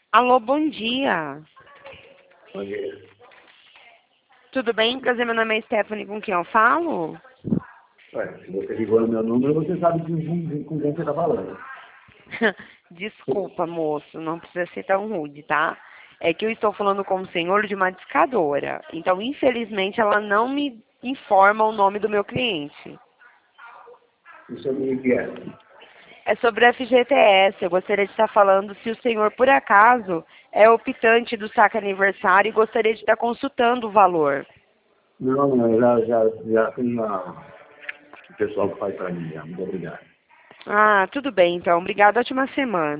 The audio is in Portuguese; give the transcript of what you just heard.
Alô, bom dia. Bom dia. Tudo bem? Prazer, meu nome é Stephanie, com quem eu falo? Ué, se você ligou no meu número, você sabe com quem você está falando. Desculpa, moço, não precisa ser tão rude, tá? É que eu estou falando com o senhor de uma discadora. Então, infelizmente, ela não me informa o nome do meu cliente. E sobre o que é? É sobre a FGTS. Eu gostaria de estar falando se o senhor, por acaso, é optante do saque aniversário e gostaria de estar consultando o valor. Não, eu já tenho o pessoal que faz para mim já. Muito obrigado. Ah, tudo bem, então. Obrigada, ótima semana.